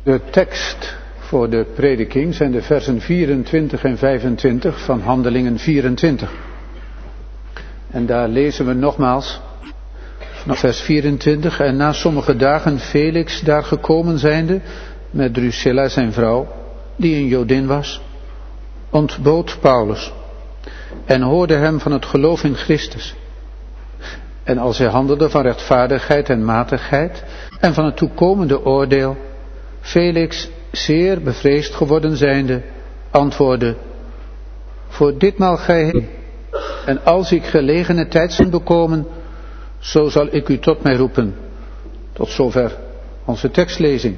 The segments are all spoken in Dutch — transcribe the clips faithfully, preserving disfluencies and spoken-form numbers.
De tekst voor de prediking zijn de versen vierentwintig en vijfentwintig van Handelingen vierentwintig. En daar lezen we nogmaals vanaf vers vierentwintig. En na sommige dagen Felix daar gekomen zijnde, met Drusilla zijn vrouw, die een Jodin was, ontbood Paulus en hoorde hem van het geloof in Christus. En als hij handelde van rechtvaardigheid en matigheid en van het toekomende oordeel, Felix, zeer bevreesd geworden zijnde, antwoordde: voor ditmaal gij heen, en als ik gelegene tijd zal bekomen, zo zal ik u tot mij roepen. Tot zover onze tekstlezing.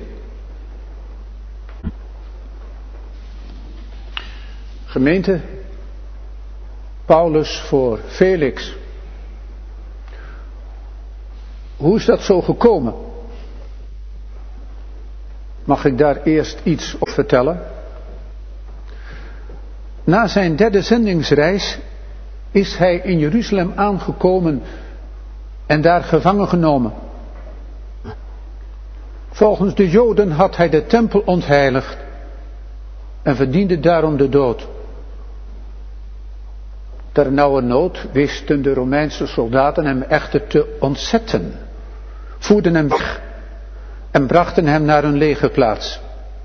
Gemeente, Paulus voor Felix. Hoe is dat zo gekomen? Mag ik daar eerst iets op vertellen? Na zijn derde zendingsreis is hij in Jeruzalem aangekomen en daar gevangen genomen. Volgens de Joden had hij de tempel ontheiligd en verdiende daarom de dood. Ter nauwernood wisten de Romeinse soldaten hem echter te ontzetten, voerden hem weg en brachten hem naar een legerplaats.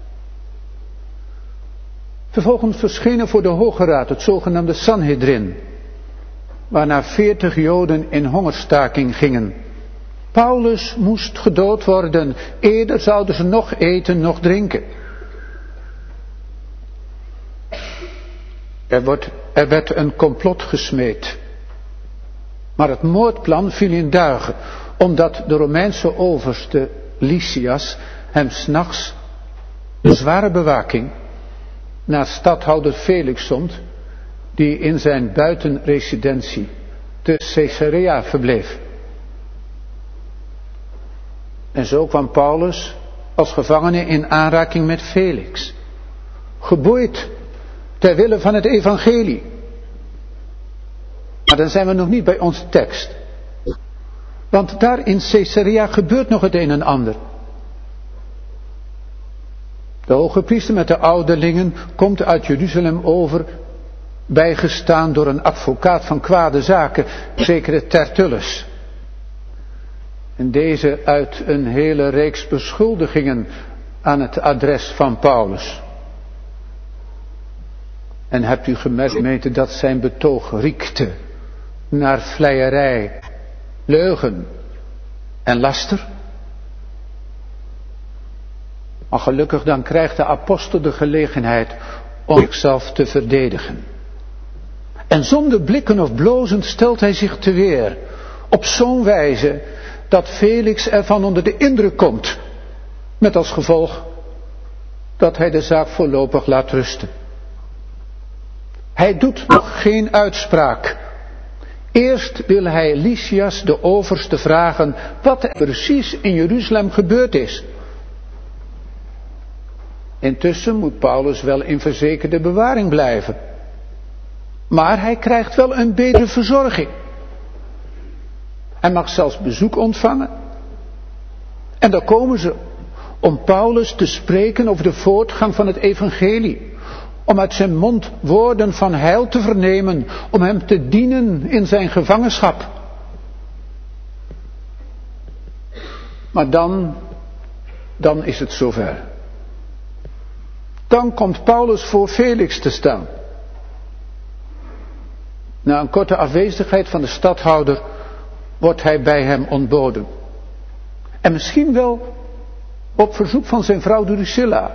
Vervolgens verschenen voor de Hoge Raad het zogenaamde Sanhedrin, waarna veertig Joden in hongerstaking gingen. Paulus moest gedood worden, eerder zouden ze nog eten, nog drinken. Er, wordt, er werd een complot gesmeed. Maar het moordplan viel in duigen, omdat de Romeinse overste Lysias hem 's nachts een zware bewaking naar stadhouder Felix zond, die in zijn buitenresidentie te Caesarea verbleef. En zo kwam Paulus als gevangene in aanraking met Felix, geboeid ter wille van het evangelie. Maar dan zijn we nog niet bij onze tekst. Want daar in Caesarea gebeurt nog het een en ander. De hoge priester met de ouderlingen komt uit Jeruzalem over, bijgestaan door een advocaat van kwade zaken, zekere Tertullus. En deze uit een hele reeks beschuldigingen aan het adres van Paulus. En hebt u gemerkt, gemeente, dat zijn betoog riekte naar vleierij, leugen en laster? Maar gelukkig dan krijgt de apostel de gelegenheid om zichzelf te verdedigen. En zonder blikken of blozen stelt hij zich te weer, op zo'n wijze dat Felix ervan onder de indruk komt, met als gevolg dat hij de zaak voorlopig laat rusten. Hij doet nog geen uitspraak. Eerst wil hij Lysias, de overste, vragen wat er precies in Jeruzalem gebeurd is. Intussen moet Paulus wel in verzekerde bewaring blijven. Maar hij krijgt wel een betere verzorging. Hij mag zelfs bezoek ontvangen. En dan komen ze om Paulus te spreken over de voortgang van het evangelie. Om uit zijn mond woorden van heil te vernemen, om hem te dienen in zijn gevangenschap. Maar dan, dan is het zover. Dan komt Paulus voor Felix te staan. Na een korte afwezigheid van de stadhouder wordt hij bij hem ontboden. En misschien wel op verzoek van zijn vrouw Drusilla.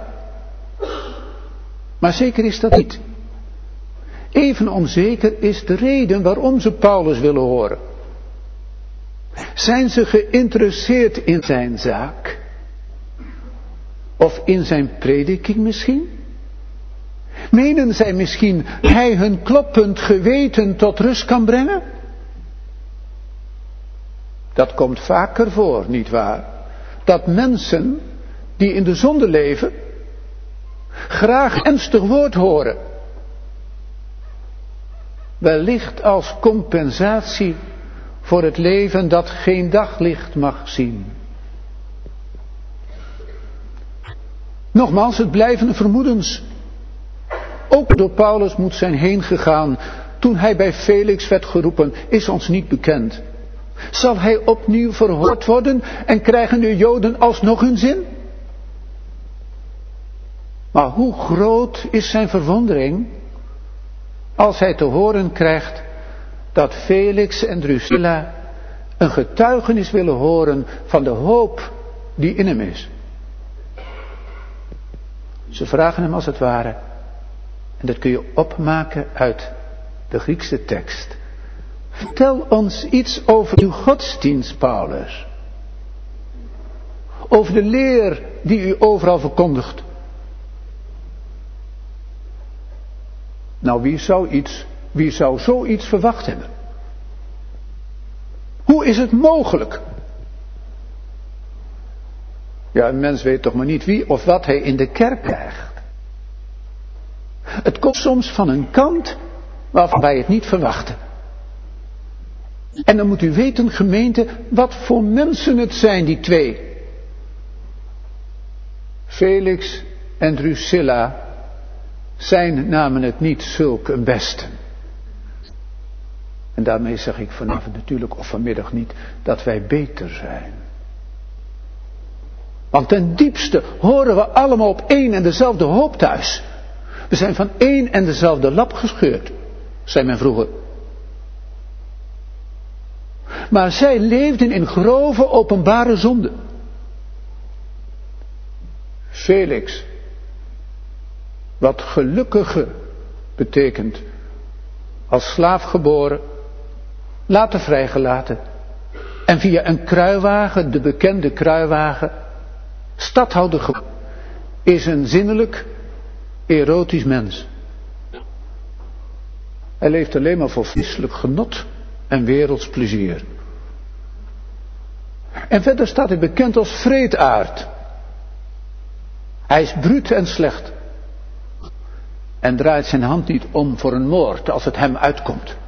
Maar zeker is dat niet. Even onzeker is de reden waarom ze Paulus willen horen. Zijn ze geïnteresseerd in zijn zaak? Of in zijn prediking misschien? Menen zij misschien hij hun kloppend geweten tot rust kan brengen? Dat komt vaker voor, nietwaar? Dat mensen die in de zonde leven graag ernstig woord horen. Wellicht als compensatie voor het leven dat geen daglicht mag zien. Nogmaals, het blijven vermoedens. Ook door Paulus moet zijn heen gegaan. Toen hij bij Felix werd geroepen, is ons niet bekend. Zal hij opnieuw verhoord worden en krijgen de Joden alsnog hun zin? Maar hoe groot is zijn verwondering als hij te horen krijgt dat Felix en Drusilla een getuigenis willen horen van de hoop die in hem is. Ze vragen hem als het ware, en dat kun je opmaken uit de Griekse tekst. Vertel ons iets over uw godsdienst, Paulus. Over de leer die u overal verkondigt. Nou, wie zou iets, wie zou zoiets verwacht hebben? Hoe is het mogelijk? Ja, een mens weet toch maar niet wie of wat hij in de kerk krijgt. Het komt soms van een kant waarvan wij het niet verwachten. En dan moet u weten, gemeente, wat voor mensen het zijn, die twee. Felix en Drusilla zijn namen het niet zulk een besten. En daarmee zeg ik vanavond natuurlijk, of vanmiddag niet, dat wij beter zijn. Want ten diepste horen we allemaal op één en dezelfde hoop thuis. We zijn van één en dezelfde lap gescheurd, zei men vroeger. Maar zij leefden in grove openbare zonde. Felix, wat gelukkige betekent, als slaaf geboren, later vrijgelaten en via een kruiwagen, de bekende kruiwagen, stadhouder geworden, is een zinnelijk, erotisch mens. Hij leeft alleen maar voor vleeselijk genot en werelds plezier. En verder staat hij bekend als wreedaard. Hij is bruut en slecht. En draait zijn hand niet om voor een moord als het hem uitkomt.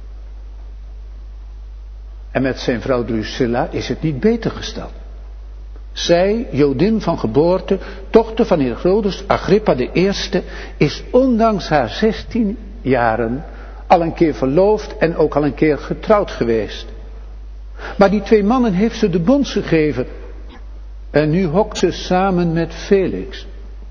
En met zijn vrouw Drusilla is het niet beter gesteld. Zij, Jodin van geboorte, dochter van Herodes Agrippa de Eerste, is ondanks haar zestien jaren al een keer verloofd en ook al een keer getrouwd geweest. Maar die twee mannen heeft ze de bond gegeven. En nu hokt ze samen met Felix.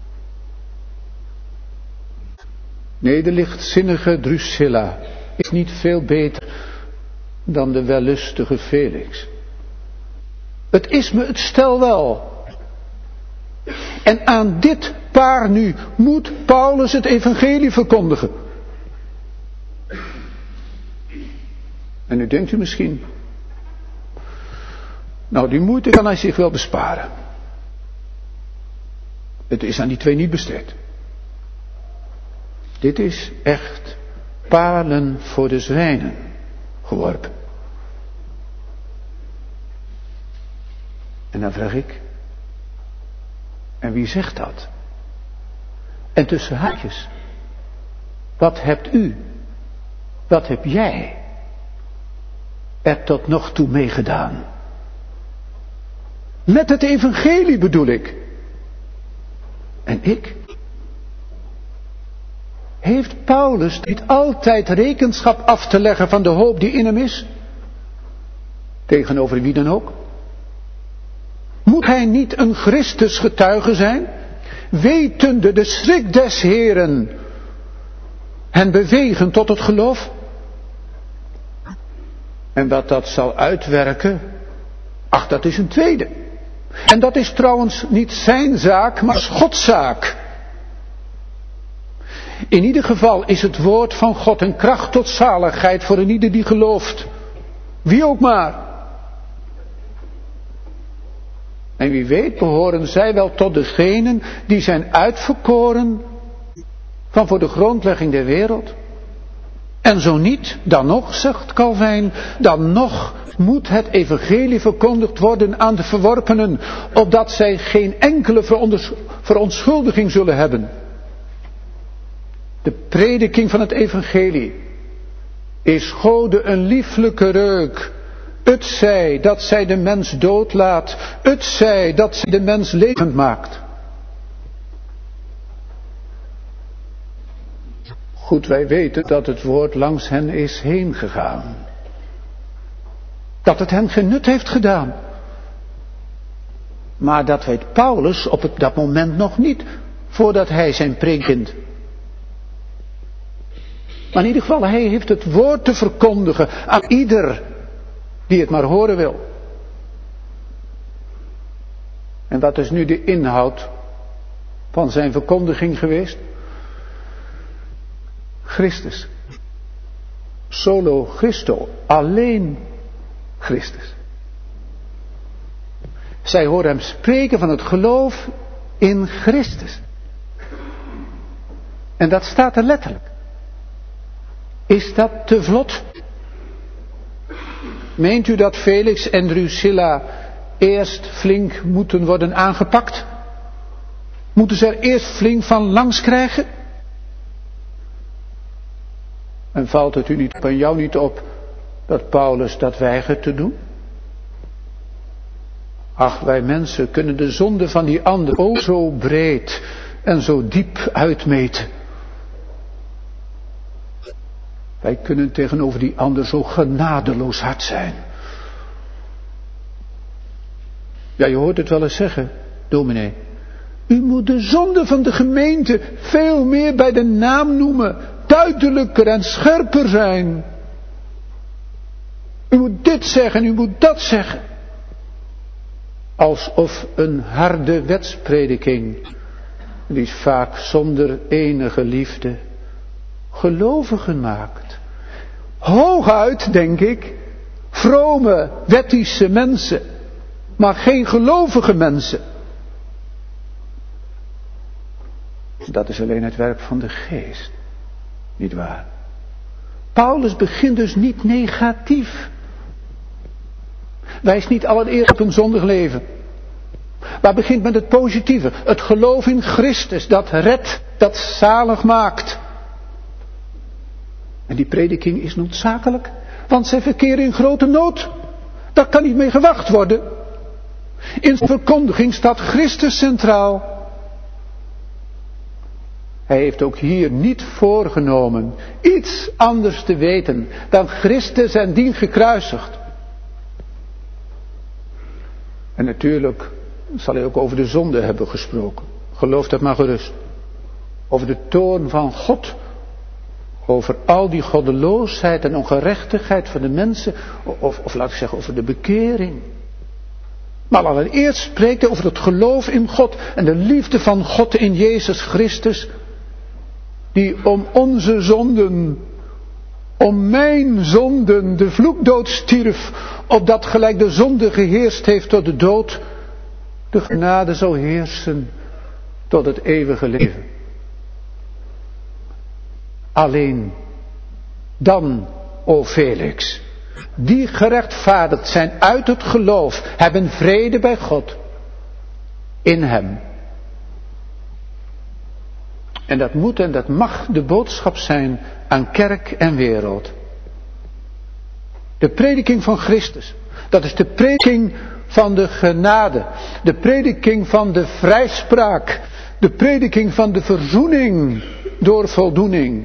Nee, de lichtzinnige Drusilla is niet veel beter dan de wellustige Felix. Het is me het stel wel. En aan dit paar nu moet Paulus het evangelie verkondigen. En nu denkt u misschien, nou, die moeite kan hij zich wel besparen. Het is aan die twee niet besteed. Dit is echt palen voor de zwijnen geworpen. En dan vraag ik, en wie zegt dat? En tussen haakjes, wat hebt u, wat heb jij er tot nog toe meegedaan? Met het evangelie bedoel ik. En ik? Heeft Paulus niet altijd rekenschap af te leggen van de hoop die in hem is? Tegenover wie dan ook? Moet hij niet een Christus getuige zijn? Wetende de schrik des Heren hen bewegen tot het geloof? En wat dat zal uitwerken, ach, dat is een tweede. En dat is trouwens niet zijn zaak, maar Gods zaak. In ieder geval is het woord van God een kracht tot zaligheid voor een ieder die gelooft. Wie ook maar. En wie weet behoren zij wel tot degenen die zijn uitverkoren van voor de grondlegging der wereld. En zo niet, dan nog, zegt Calvijn, dan nog moet het evangelie verkondigd worden aan de verworpenen, opdat zij geen enkele verontschuldiging zullen hebben. De prediking van het evangelie is Gode een lieflijke reuk. Het zij dat zij de mens doodlaat, het zij dat zij de mens levend maakt. Goed, wij weten dat het woord langs hen is heen gegaan. Dat het hen geen nut heeft gedaan. Maar dat weet Paulus op het, dat moment nog niet, voordat hij zijn preek begint. Maar in ieder geval, hij heeft het woord te verkondigen aan ieder die het maar horen wil. En wat is nu de inhoud van zijn verkondiging geweest? Christus. Solo Christo. Alleen Christus. Zij horen hem spreken van het geloof in Christus. En dat staat er letterlijk. Is dat te vlot? Meent u dat Felix en Drusilla eerst flink moeten worden aangepakt? Moeten ze er eerst flink van langs krijgen? En valt het u niet van jou niet op dat Paulus dat weigert te doen? Ach, wij mensen kunnen de zonde van die ander ook zo breed en zo diep uitmeten. Wij kunnen tegenover die ander zo genadeloos hard zijn. Ja, je hoort het wel eens zeggen, dominee. U moet de zonde van de gemeente veel meer bij de naam noemen. Duidelijker en scherper zijn. U moet dit zeggen, u moet dat zeggen. Alsof een harde wetsprediking, die is vaak zonder enige liefde, gelovigen maakt. Hooguit, denk ik, vrome, wettische mensen, maar geen gelovige mensen. Dat is alleen het werk van de geest, niet waar? Paulus begint dus niet negatief. Wijst niet allereerst op een zondig leven. Maar begint met het positieve. Het geloof in Christus, dat redt, dat zalig maakt. En die prediking is noodzakelijk, want zij verkeren in grote nood. Daar kan niet mee gewacht worden. In de verkondiging staat Christus centraal. Hij heeft ook hier niet voorgenomen iets anders te weten dan Christus en dien gekruisigd. En natuurlijk zal hij ook over de zonde hebben gesproken. Geloof dat maar gerust. Over de toorn van God. Over al die goddeloosheid en ongerechtigheid van de mensen. Of, of laat ik zeggen over de bekering. Maar allereerst spreekt hij over het geloof in God. En de liefde van God in Jezus Christus. Die om onze zonden, om mijn zonden, de vloekdood stierf, opdat gelijk de zonde geheerst heeft tot de dood, de genade zou heersen tot het eeuwige leven. Alleen dan, o Felix, die gerechtvaardigd zijn uit het geloof, hebben vrede bij God in hem. En dat moet en dat mag de boodschap zijn aan kerk en wereld. De prediking van Christus. Dat is de prediking van de genade. De prediking van de vrijspraak. De prediking van de verzoening door voldoening.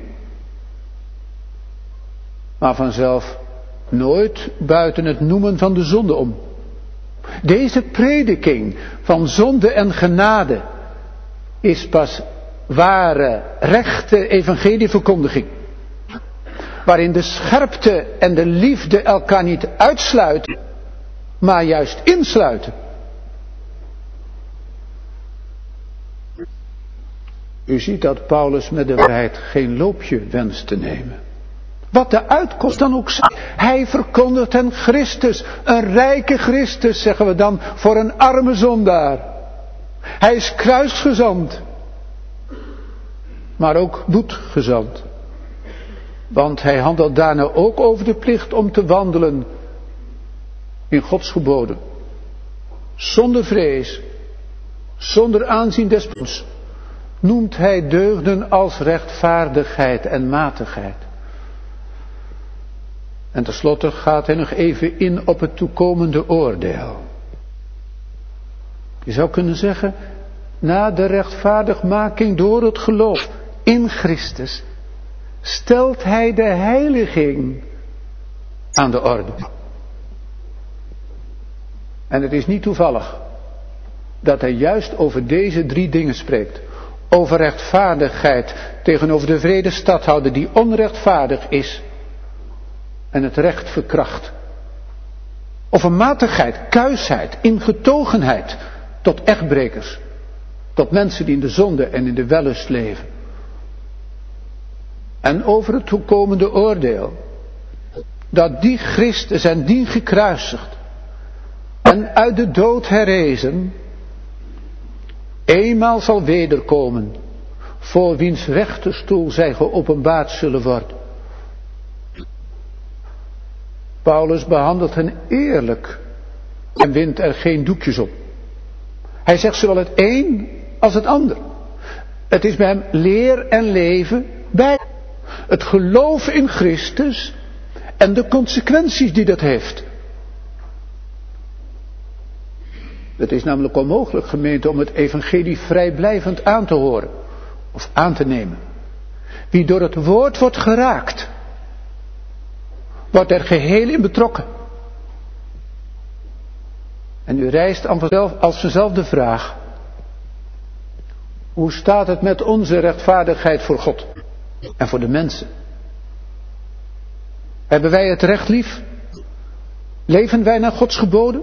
Maar vanzelf nooit buiten het noemen van de zonde om. Deze prediking van zonde en genade is pas ware, rechte evangelieverkondiging. Waarin de scherpte en de liefde elkaar niet uitsluiten, maar juist insluiten. U ziet dat Paulus met de waarheid geen loopje wenst te nemen. Wat de uitkomst dan ook zijn. Hij verkondigt hen Christus, een rijke Christus, zeggen we dan, voor een arme zondaar. Hij is kruisgezant. Maar ook bloedgezant. Want hij handelt daarna ook over de plicht om te wandelen in Gods geboden. Zonder vrees, zonder aanzien des persoons, noemt hij deugden als rechtvaardigheid en matigheid. En tenslotte gaat hij nog even in op het toekomende oordeel. Je zou kunnen zeggen, na de rechtvaardigmaking door het geloof in Christus, stelt hij de heiliging aan de orde. En het is niet toevallig dat hij juist over deze drie dingen spreekt. Over rechtvaardigheid tegenover de vredestadhouder die onrechtvaardig is en het recht verkracht. Over matigheid, kuisheid, ingetogenheid tot echtbrekers. Tot mensen die in de zonde en in de wellust leven. En over het toekomende oordeel. Dat die Christus en die gekruisigd en uit de dood herrezen eenmaal zal wederkomen, voor wiens rechterstoel zij geopenbaard zullen worden. Paulus behandelt hen eerlijk en wint er geen doekjes op. Hij zegt zowel het een als het ander. Het is bij hem leer en leven bij. Het geloof in Christus en de consequenties die dat heeft. Het is namelijk onmogelijk, gemeente, om het evangelie vrijblijvend aan te horen of aan te nemen. Wie door het woord wordt geraakt, wordt er geheel in betrokken. En u rijst als vanzelf de vraag: hoe staat het met onze rechtvaardigheid voor God en voor de mensen? Hebben wij het recht lief? Leven wij naar Gods geboden?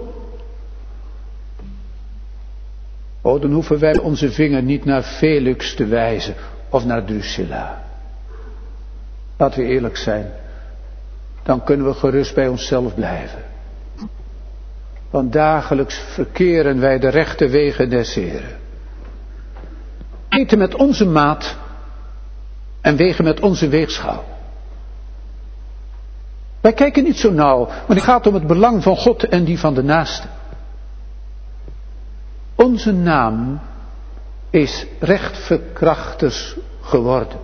Oh, dan hoeven wij onze vinger niet naar Felix te wijzen of naar Drusilla. Laten we eerlijk zijn. Dan kunnen we gerust bij onszelf blijven. Want dagelijks verkeren wij de rechte wegen des Heren. Eten met onze maat en wegen met onze weegschaal. Wij kijken niet zo nauw, maar het gaat om het belang van God en die van de naaste. Onze naam is rechtverkrachters geworden.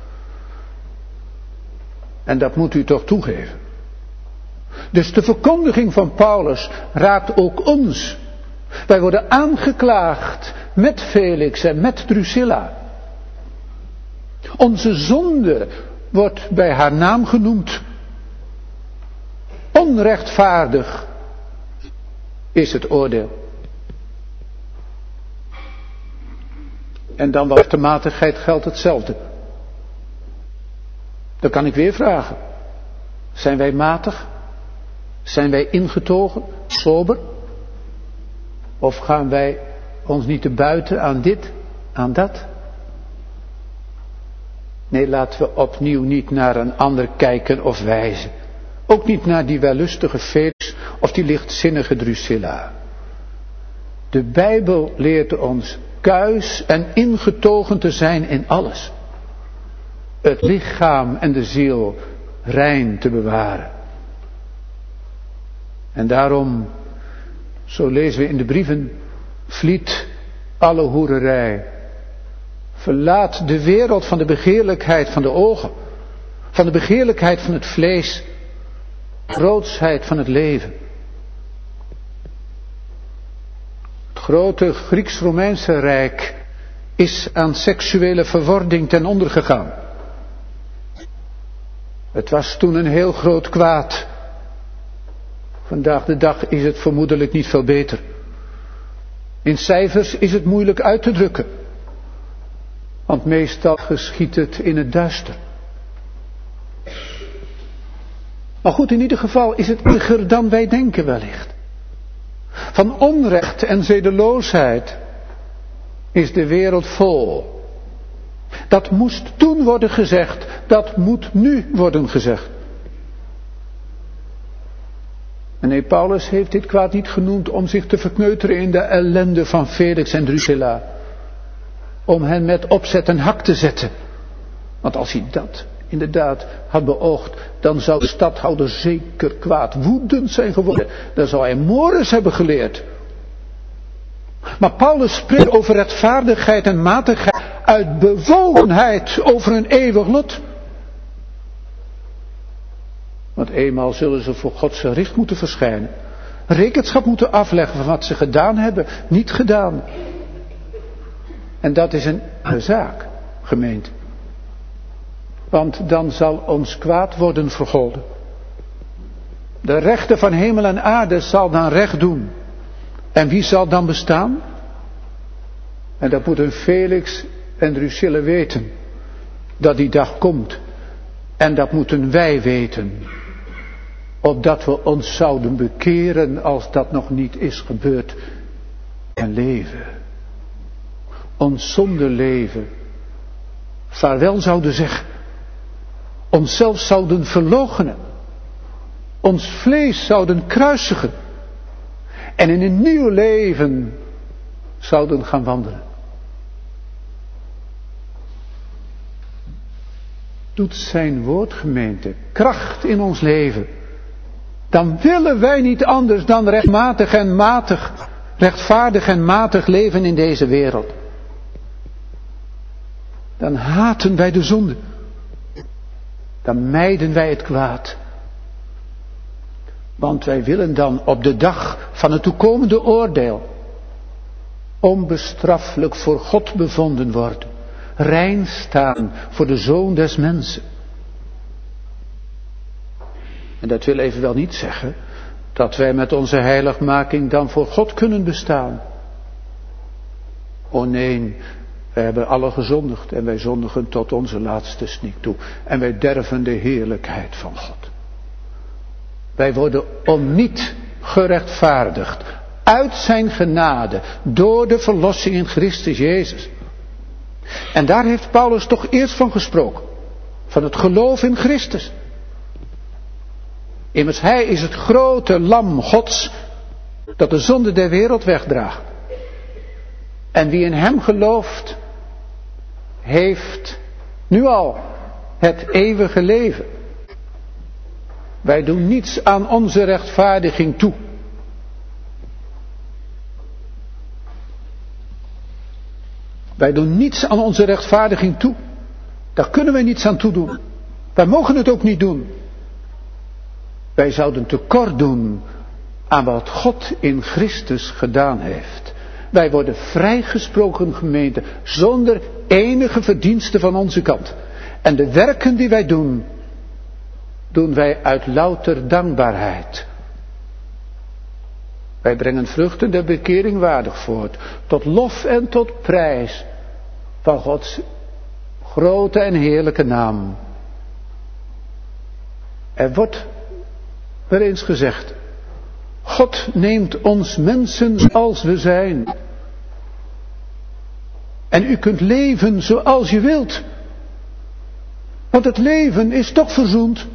En dat moet u toch toegeven. Dus de verkondiging van Paulus raakt ook ons. Wij worden aangeklaagd met Felix en met Drusilla. Onze zonde wordt bij haar naam genoemd. Onrechtvaardig is het oordeel. En dan wat de matigheid geldt hetzelfde. Dan kan ik weer vragen. Zijn wij matig? Zijn wij ingetogen? Sober? Of gaan wij ons niet te buiten aan dit, aan dat? Nee, laten we opnieuw niet naar een ander kijken of wijzen. Ook niet naar die wellustige Felix of die lichtzinnige Drusilla. De Bijbel leert ons kuis en ingetogen te zijn in alles. Het lichaam en de ziel rein te bewaren. En daarom, zo lezen we in de brieven, vliet alle hoererij. Verlaat de wereld van de begeerlijkheid van de ogen, van de begeerlijkheid van het vlees, grootsheid van het leven. Het grote Grieks-Romeinse Rijk is aan seksuele verwording ten onder gegaan. Het was toen een heel groot kwaad. Vandaag de dag is het vermoedelijk niet veel beter. In cijfers is het moeilijk uit te drukken. Want meestal geschiedt het in het duister. Maar goed, in ieder geval is het erger dan wij denken wellicht. Van onrecht en zedeloosheid is de wereld vol. Dat moest toen worden gezegd, dat moet nu worden gezegd. En nee, Paulus heeft dit kwaad niet genoemd om zich te verkneuteren in de ellende van Felix en Drusilla. Om hen met opzet een hak te zetten. Want als hij dat inderdaad had beoogd, dan zou de stadhouder zeker kwaad woedend zijn geworden. Dan zou hij mores hebben geleerd. Maar Paulus spreekt over rechtvaardigheid en matigheid uit bewogenheid over een eeuwig lot. Want eenmaal zullen ze voor Gods gericht moeten verschijnen. Rekenschap moeten afleggen van wat ze gedaan hebben, niet gedaan. En dat is een zaak, gemeente. want dan zal ons kwaad worden vergolden. De rechter van hemel en aarde zal dan recht doen. En wie zal dan bestaan? En dat moeten Felix en Drusilla weten, dat die dag komt. En dat moeten wij weten, opdat we ons zouden bekeren als dat nog niet is gebeurd. En leven, ons zonde leven, vaarwel zouden zeggen, onszelf zouden verloochenen, ons vlees zouden kruisigen en in een nieuw leven zouden gaan wandelen. Doet zijn woord, gemeente, kracht in ons leven, dan willen wij niet anders dan rechtmatig en matig, rechtvaardig en matig leven in deze wereld. Dan haten wij de zonde. Dan mijden wij het kwaad. Want wij willen dan op de dag van het toekomende oordeel onbestraffelijk voor God bevonden worden. Rein staan voor de Zoon des mensen. En dat wil evenwel niet zeggen dat wij met onze heiligmaking dan voor God kunnen bestaan. O nee, wij hebben alle gezondigd en wij zondigen tot onze laatste snik toe. En wij derven de heerlijkheid van God. Wij worden om niet gerechtvaardigd uit zijn genade door de verlossing in Christus Jezus. En daar heeft Paulus toch eerst van gesproken. Van het geloof in Christus. Immers hij is het grote lam Gods dat de zonde der wereld wegdraagt. En wie in hem gelooft, heeft nu al het eeuwige leven. Wij doen niets aan onze rechtvaardiging toe. Wij doen niets aan onze rechtvaardiging toe. Daar kunnen wij niets aan toedoen. Wij mogen het ook niet doen. Wij zouden tekort doen aan wat God in Christus gedaan heeft. Wij worden vrijgesproken, gemeente, zonder enige verdienste van onze kant. En de werken die wij doen, doen wij uit louter dankbaarheid. Wij brengen vruchten der bekering waardig voort, tot lof en tot prijs van Gods grote en heerlijke naam. Er wordt wel eens gezegd, God neemt ons mensen zoals we zijn. En u kunt leven zoals je wilt. Want het leven is toch verzoend.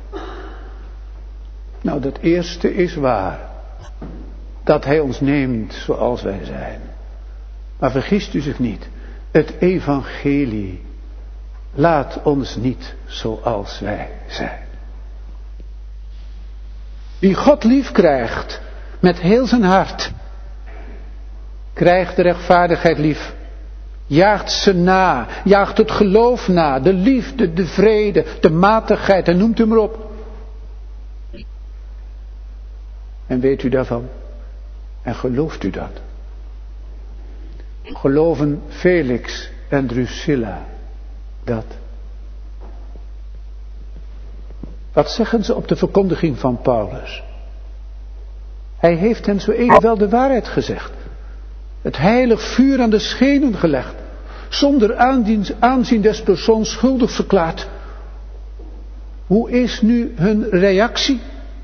Nou, dat eerste is waar. Dat hij ons neemt zoals wij zijn. Maar vergist u zich niet. Het evangelie laat ons niet zoals wij zijn. Wie God lief krijgt met heel zijn hart, krijgt de rechtvaardigheid lief. Jaagt ze na, jaagt het geloof na, de liefde, de vrede, de matigheid en noemt u maar op. En weet u daarvan? En gelooft u dat? Geloven Felix en Drusilla dat? Wat zeggen ze op de verkondiging van Paulus? Hij heeft hen zo even wel de waarheid gezegd. Het heilig vuur aan de schenen gelegd. Zonder aanzien des persoons schuldig verklaard. Hoe is nu hun reactie?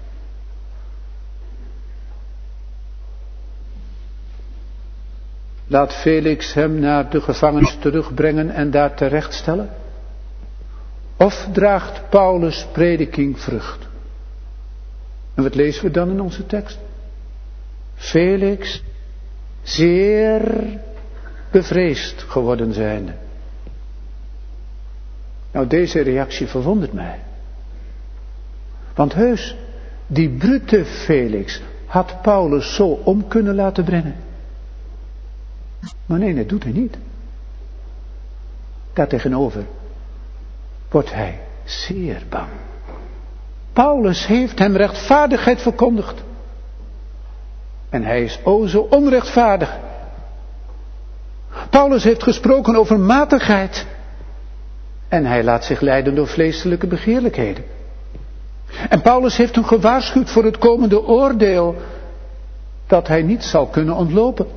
Laat Felix hem naar de gevangenis terugbrengen en daar terechtstellen? Of draagt Paulus' prediking vrucht? En wat lezen we dan in onze tekst? Felix, zeer bevreesd geworden zijnde. Nou, deze reactie verwondert mij. Want heus, die brute Felix had Paulus zo om kunnen laten brengen. Maar nee, dat doet hij niet. Daartegenover wordt hij zeer bang. Paulus heeft hem rechtvaardigheid verkondigd. En hij is o zo En hij laat zich leiden door vleeselijke begeerlijkheden. En Paulus heeft hem gewaarschuwd voor het komende oordeel dat hij niet zal kunnen ontlopen.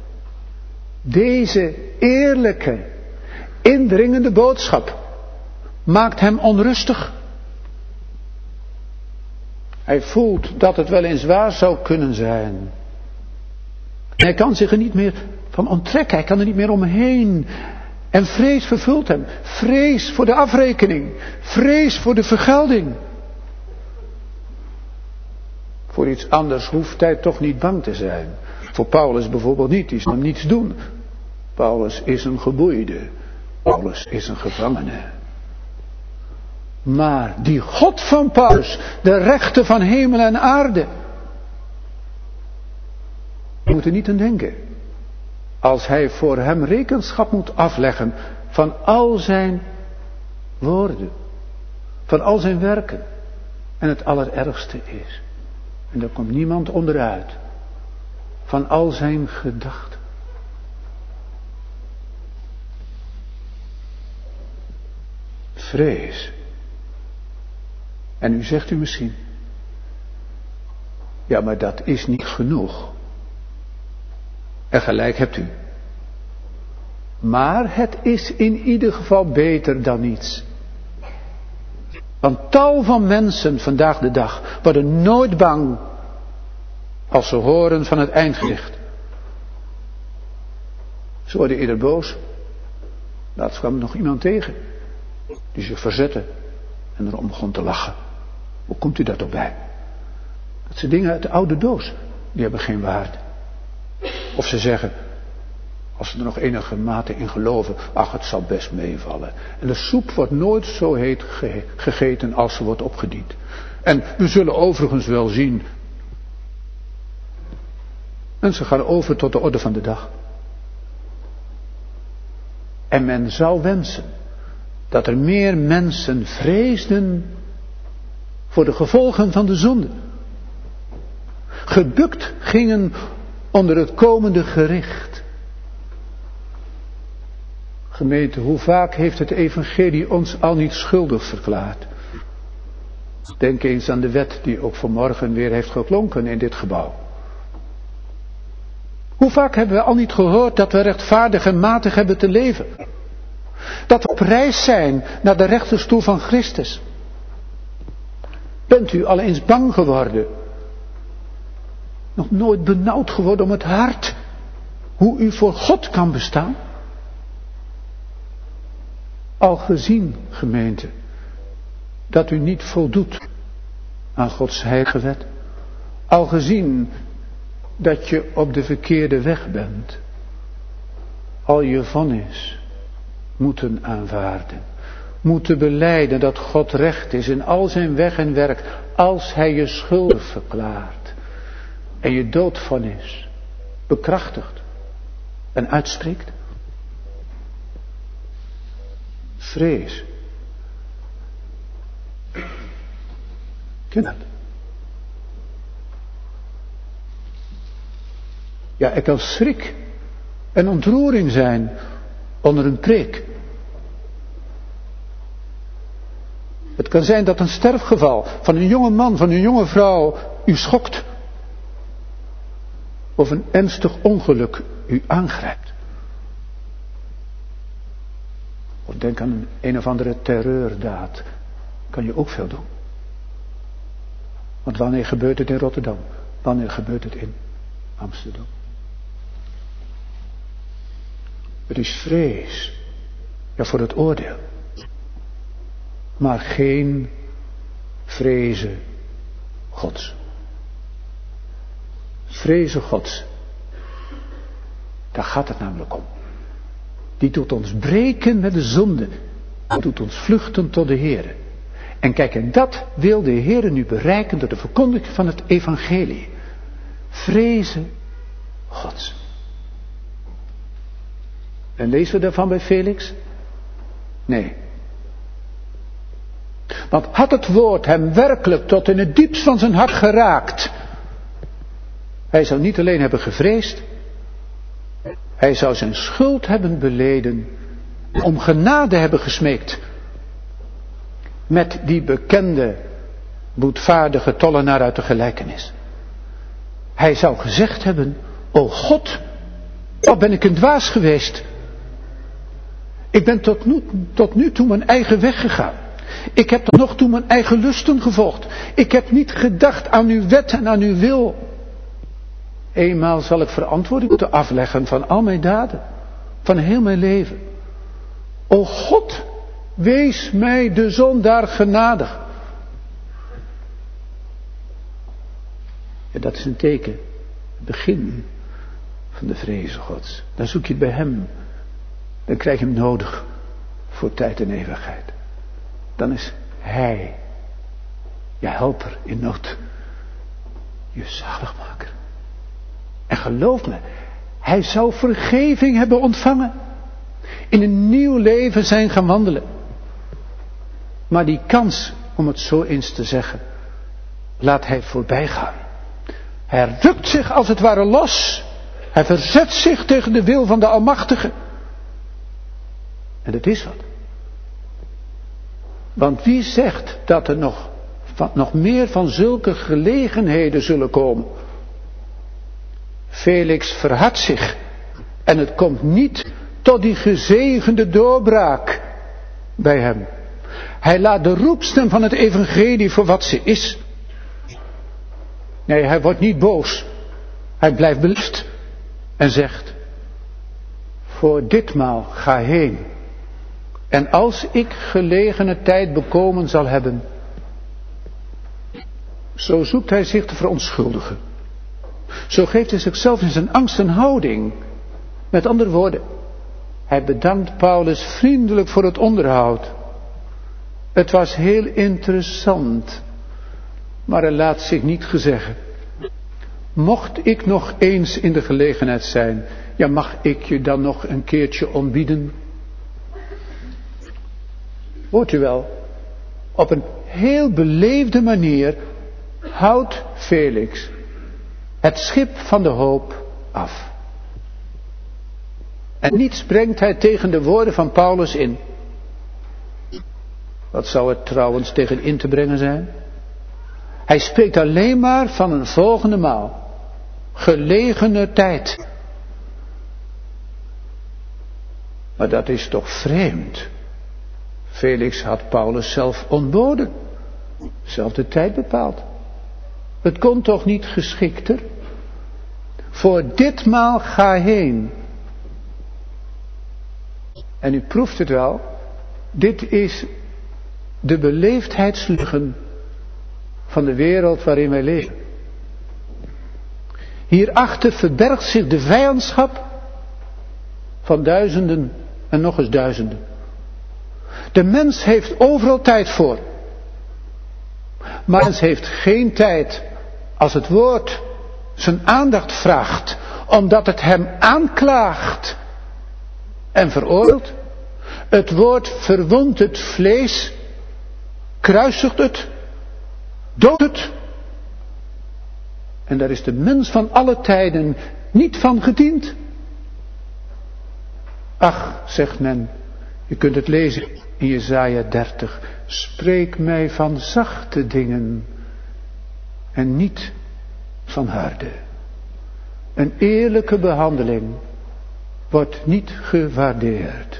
Deze eerlijke, indringende boodschap maakt hem onrustig. Hij voelt dat het wel eens waar zou kunnen zijn. En hij kan zich er niet meer van onttrekken, hij kan er niet meer omheen. En vrees vervult hem. Vrees voor de afrekening. Vrees voor de vergelding. Voor iets anders hoeft hij toch niet bang te zijn. Voor Paulus bijvoorbeeld niet, die zal hem niets doen. Paulus is een geboeide. Paulus is een gevangene. Maar die God van Paulus, de rechter van hemel en aarde, we moeten niet aan denken. Als hij voor hem rekenschap moet afleggen van al zijn woorden, van al zijn werken. En het allerergste is, en daar komt niemand onderuit, van al zijn gedachten. Vrees. En nu zegt u misschien, ja, maar dat is niet genoeg. En gelijk hebt u. Maar het is in ieder geval beter dan niets. Want tal van mensen vandaag de dag worden nooit bang als ze horen van het eindgericht. Ze worden eerder boos. Laatst kwam nog iemand tegen die zich verzette en erom begon te lachen. Hoe komt u daar toch bij? Dat zijn dingen uit de oude doos, die hebben geen waarde. Of ze zeggen, als ze er nog enige mate in geloven, ach, het zal best meevallen. En de soep wordt nooit zo heet ge- gegeten als ze wordt opgediend. En we zullen overigens wel zien. En ze gaan over tot de orde van de dag. En men zou wensen dat er meer mensen vreesden voor de gevolgen van de zonde. Gebukt gingen onder het komende gericht. Gemeente, hoe vaak heeft het evangelie ons al niet schuldig verklaard? Denk eens aan de wet die ook vanmorgen weer heeft geklonken in dit gebouw. Hoe vaak hebben we al niet gehoord dat we rechtvaardig en matig hebben te leven? Dat we op reis zijn naar de rechterstoel van Christus. Bent u al eens bang geworden? Nog nooit benauwd geworden om het hart? Hoe u voor God kan bestaan? Al gezien, gemeente, dat u niet voldoet aan Gods heilige wet. Al gezien dat je op de verkeerde weg bent. Al je vonnis moeten aanvaarden. Moeten belijden dat God recht is in al zijn weg en werk. Als hij je schuldig verklaart. En je doodvonnis bekrachtigt en uitspreekt. Vrees. Ken dat? Ja, er kan schrik en ontroering zijn onder een preek. Het kan zijn dat een sterfgeval van een jonge man, van een jonge vrouw u schokt. Of een ernstig ongeluk u aangrijpt. Of denk aan een, een of andere terreurdaad. Kan je ook veel doen. Want wanneer gebeurt het in Rotterdam? Wanneer gebeurt het in Amsterdam? Het is vrees. Ja, voor het oordeel. Maar geen vrezen Gods. Vrezen Gods. Daar gaat het namelijk om. Die doet ons breken met de zonde. Die doet ons vluchten tot de Heere. En kijk, en dat wil de Heere nu bereiken door de verkondiging van het evangelie. Vrezen Gods. En lezen we daarvan bij Felix? Nee. Want had het woord hem werkelijk tot in het diepst van zijn hart geraakt, hij zou niet alleen hebben gevreesd, hij zou zijn schuld hebben beleden, om genade hebben gesmeekt met die bekende boetvaardige tollenaar uit de gelijkenis. Hij zou gezegd hebben, o God, wat ben ik een dwaas geweest. Ik ben tot nu, tot nu toe mijn eigen weg gegaan. Ik heb tot nog toe mijn eigen lusten gevolgd. Ik heb niet gedacht aan uw wet en aan uw wil. Eenmaal zal ik verantwoording moeten afleggen van al mijn daden. Van heel mijn leven. O God, wees mij de zondaar genadig. Ja, dat is een teken. Het begin van de vreze Gods. Dan zoek je het bij hem. Dan krijg je hem nodig voor tijd en eeuwigheid. Dan is hij je helper in nood. Je zaligmaker. En geloof me, hij zou vergeving hebben ontvangen. In een nieuw leven zijn gaan wandelen. Maar die kans, om het zo eens te zeggen, laat hij voorbij gaan. Hij rukt zich als het ware los. Hij verzet zich tegen de wil van de Almachtige. En dat is wat. Want wie zegt dat er nog, van, nog meer van zulke gelegenheden zullen komen? Felix verhardt zich. En het komt niet tot die gezegende doorbraak bij hem. Hij laat de roepstem van het evangelie voor wat ze is. Nee, hij wordt niet boos. Hij blijft beleefd. En zegt, voor ditmaal ga heen. En als ik gelegene tijd bekomen zal hebben, zo zoekt hij zich te verontschuldigen. Zo geeft hij zichzelf in zijn angst een houding. Met andere woorden, hij bedankt Paulus vriendelijk voor het onderhoud. Het was heel interessant, maar hij laat zich niet gezeggen. Mocht ik nog eens in de gelegenheid zijn, ja, mag ik je dan nog een keertje ontbieden? Hoort u wel, op een heel beleefde manier houdt Felix het schip van de hoop af. En niets brengt hij tegen de woorden van Paulus in. Wat zou het trouwens tegen in te brengen zijn? Hij spreekt alleen maar van een volgende maal. Gelegene tijd. Maar dat is toch vreemd. Felix had Paulus zelf ontboden. Zelf de tijd bepaald. Het kon toch niet geschikter? Voor ditmaal ga heen. En u proeft het wel. Dit is de beleefdheidslugen van de wereld waarin wij leven. Hierachter verbergt zich de vijandschap van duizenden en nog eens duizenden. De mens heeft overal tijd voor. Maar de mens heeft geen tijd als het woord zijn aandacht vraagt, omdat het hem aanklaagt en veroordeelt. Het woord verwondt het vlees, kruisigt het, doodt het. En daar is de mens van alle tijden niet van gediend. Ach, zegt men, je kunt het lezen in Jesaja dertig. Spreek mij van zachte dingen en niet van harde. Een eerlijke behandeling wordt niet gewaardeerd.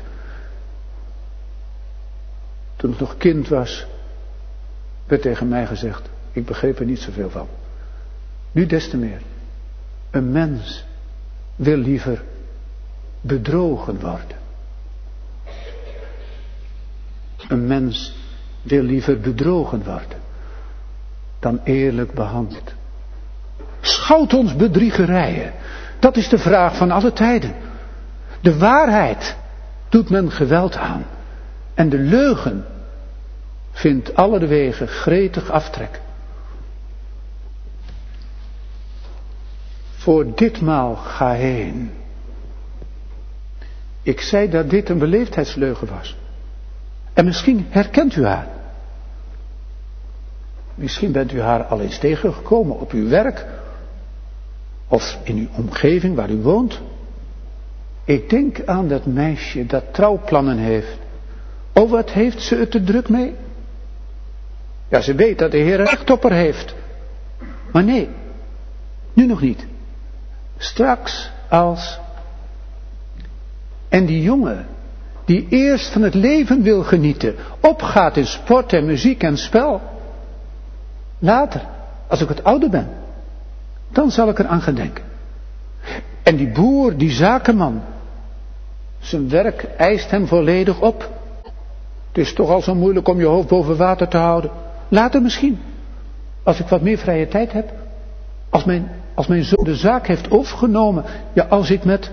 Toen ik nog kind was, werd tegen mij gezegd, ik begreep er niet zoveel van. Nu des te meer. Een mens wil liever bedrogen worden. Een mens wil liever bedrogen worden dan eerlijk behandeld. Schouwt ons bedriegerijen. Dat is de vraag van alle tijden. De waarheid doet men geweld aan. En de leugen vindt alle de wegen gretig aftrek. Voor ditmaal ga heen. Ik zei dat dit een beleefdheidsleugen was. En misschien herkent u haar. Misschien bent u haar al eens tegengekomen op uw werk. Of in uw omgeving waar u woont. Ik denk aan dat meisje dat trouwplannen heeft. Oh, wat heeft ze het te druk mee? Ja, ze weet dat de Heer recht op haar heeft. Maar nee, nu nog niet. Straks als... En die jongen, die eerst van het leven wil genieten, opgaat in sport en muziek en spel. Later, als ik wat ouder ben, dan zal ik er aan gaan denken. En die boer, die zakenman, zijn werk eist hem volledig op. Het is toch al zo moeilijk om je hoofd boven water te houden. Later misschien, als ik wat meer vrije tijd heb. Als mijn, als mijn zoon de zaak heeft overgenomen. Ja, als ik met...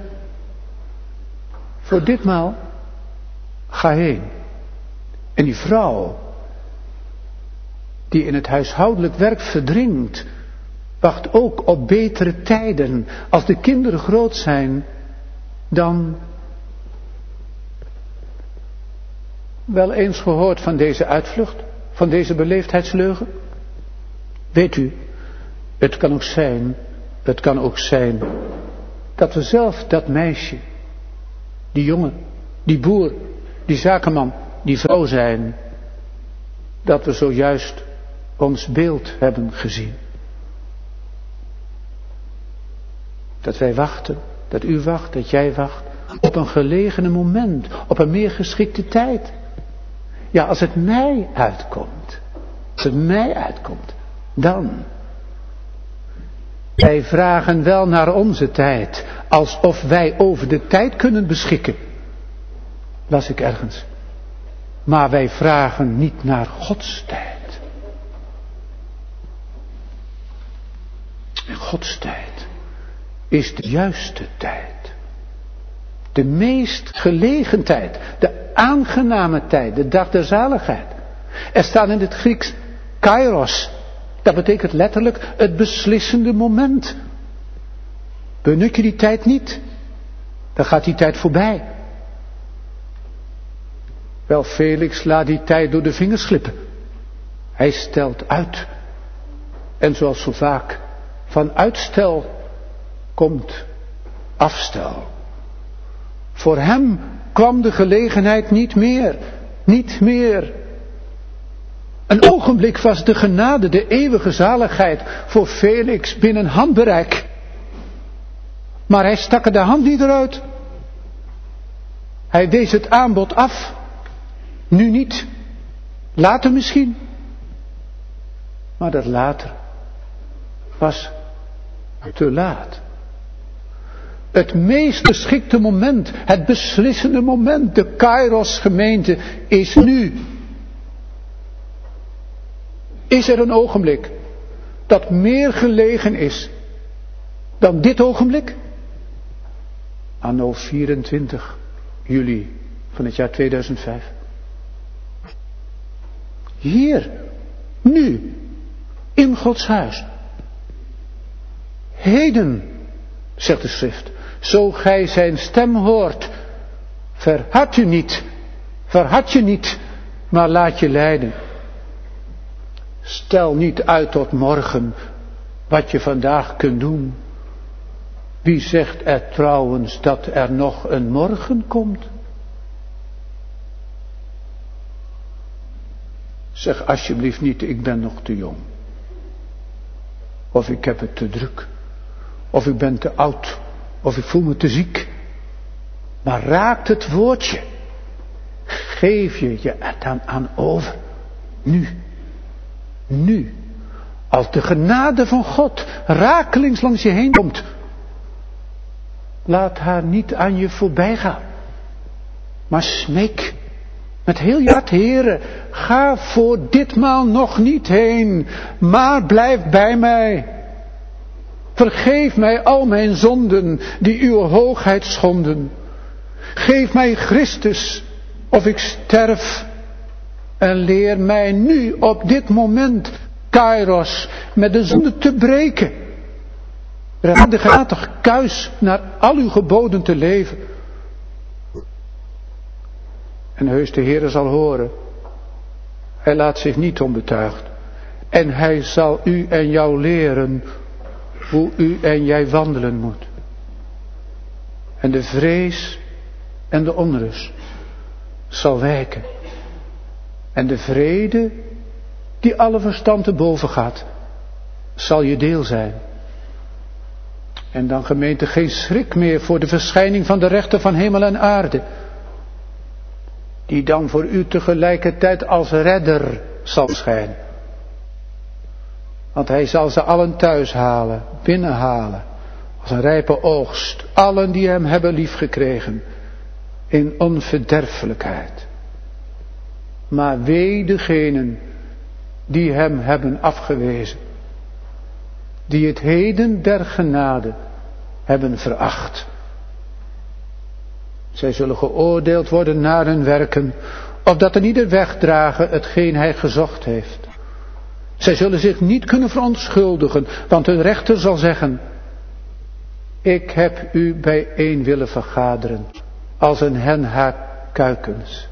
Voor ditmaal, ga heen. En die vrouw, die in het huishoudelijk werk verdringt, wacht ook op betere tijden. Als de kinderen groot zijn, dan... Wel eens gehoord van deze uitvlucht, van deze beleefdheidsleugen? Weet u, het kan ook zijn, het kan ook zijn, dat we zelf dat meisje, die jongen, die boer, die zakenman, die vrouw zijn, dat we zojuist ons beeld hebben gezien. Dat wij wachten, dat u wacht, dat jij wacht, op een gelegene moment, op een meer geschikte tijd. Ja, als het mij uitkomt, als het mij uitkomt, dan. Wij vragen wel naar onze tijd, alsof wij over de tijd kunnen beschikken. Las ik ergens. Maar wij vragen niet naar Gods tijd. En Gods tijd is de juiste tijd. De meest gelegen tijd. De aangename tijd. De dag der zaligheid. Er staat in het Grieks kairos. Dat betekent letterlijk het beslissende moment. Benut je die tijd niet, dan gaat die tijd voorbij. Wel, Felix laat die tijd door de vingers glippen. Hij stelt uit. En zoals zo vaak, van uitstel komt afstel. Voor hem kwam de gelegenheid niet meer. Niet meer. Een ogenblik was de genade, de eeuwige zaligheid voor Felix binnen handbereik. Maar hij stak er de hand niet eruit. Hij wees het aanbod af. Nu niet. Later misschien. Maar dat later was te laat. Het meest geschikte moment, het beslissende moment, de Kairos gemeente, is nu. Is er een ogenblik dat meer gelegen is dan dit ogenblik? Anno vierentwintig juli van het jaar tweeduizend vijf. Hier, nu, in Gods huis. Heden, zegt de schrift, zo gij zijn stem hoort, verhard je niet, verhard je niet, maar laat je leiden. Stel niet uit tot morgen wat je vandaag kunt doen. Wie zegt er trouwens dat er nog een morgen komt? Zeg alsjeblieft niet, ik ben nog te jong. Of ik heb het te druk. Of ik ben te oud. Of ik voel me te ziek. Maar raakt het woordje. Geef je je er dan aan over. Nu. Nu. Als de genade van God rakelings langs je heen komt. Laat haar niet aan je voorbij gaan. Maar smeek. Met heel je hart, Heere, ga voor ditmaal nog niet heen, maar blijf bij mij. Vergeef mij al mijn zonden die uw hoogheid schonden. Geef mij Christus, of ik sterf. En leer mij nu op dit moment, Kairos, met de zonde te breken. Rechtvaardig kuis naar al uw geboden te leven. En heus de Heere zal horen. Hij laat zich niet onbetuigd. En hij zal u en jou leren hoe u en jij wandelen moet. En de vrees en de onrust zal wijken. En de vrede die alle verstand te boven gaat, zal je deel zijn. En dan, gemeente, geen schrik meer voor de verschijning van de rechter van hemel en aarde, die dan voor u tegelijkertijd als redder zal schijnen. Want hij zal ze allen thuis halen, binnenhalen, als een rijpe oogst, allen die hem hebben liefgekregen, in onverderfelijkheid. Maar wee degenen die hem hebben afgewezen, die het heden der genade hebben veracht. Zij zullen geoordeeld worden naar hun werken, opdat er ieder wegdragen hetgeen hij gezocht heeft. Zij zullen zich niet kunnen verontschuldigen, want hun rechter zal zeggen: ik heb u bijeen willen vergaderen, als een hen haar kuikens.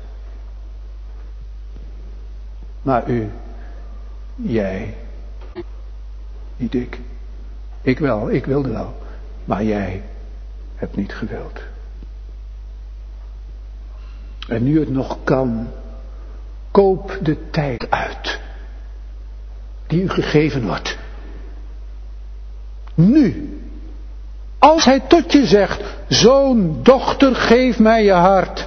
Maar u, jij, niet ik, ik wel, ik wilde wel, maar jij hebt niet gewild. En nu het nog kan, koop de tijd uit die u gegeven wordt. Nu, als hij tot je zegt: zoon, dochter, geef mij je hart.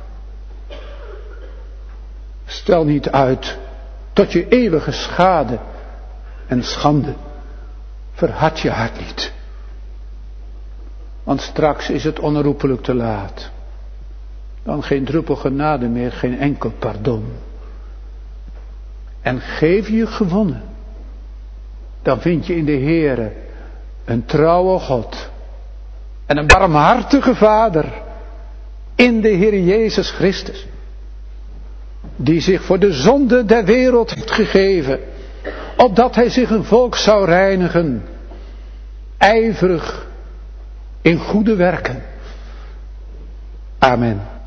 Stel niet uit tot je eeuwige schade en schande. Verhard je hart niet. Want straks is het onherroepelijk te laat. Dan geen druppel genade meer, geen enkel pardon. En geef je gewonnen, dan vind je in de Heere een trouwe God en een barmhartige Vader in de Heer Jezus Christus, die zich voor de zonde der wereld heeft gegeven, opdat hij zich een volk zou reinigen, ijverig in goede werken. Amen.